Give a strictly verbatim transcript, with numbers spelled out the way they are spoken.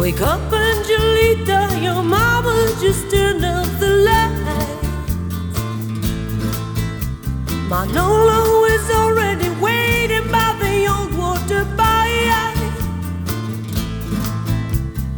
Wake up, Angelita, your mama just turned up the lights. Manolo